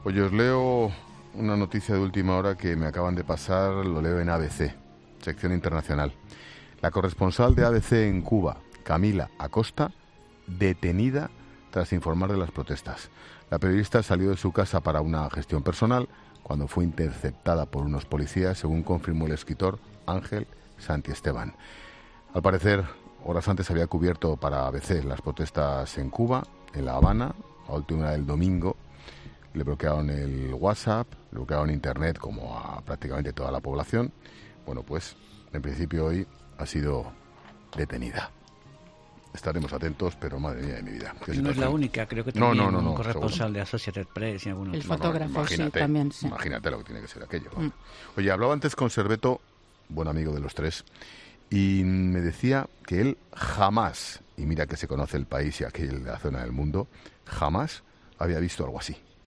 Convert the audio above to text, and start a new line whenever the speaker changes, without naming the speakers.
Pues yo os leo una noticia de última hora que me acaban de pasar, lo leo en ABC, sección internacional. La corresponsal de ABC en Cuba, Camila Acosta, detenida tras informar de las protestas. La periodista salió de su casa para una gestión personal cuando fue interceptada por unos policías, según confirmó el escritor Ángel Santiesteban. Al parecer, horas antes había cubierto para ABC las protestas en Cuba, en La Habana, a última hora del domingo. Le bloquearon el WhatsApp, le bloquearon Internet como a prácticamente toda la población. Bueno, pues en principio hoy ha sido detenida. Estaremos atentos, pero madre mía de mi vida.
No es la única, creo que también un corresponsal de Associated Press y alguno.
El fotógrafo, sí, también. Sí.
Imagínate lo que tiene que ser aquello. Oye, hablaba antes con Serveto, buen amigo de los tres, y me decía que él jamás, y mira que se conoce el país y aquí la zona del mundo, jamás había visto algo así.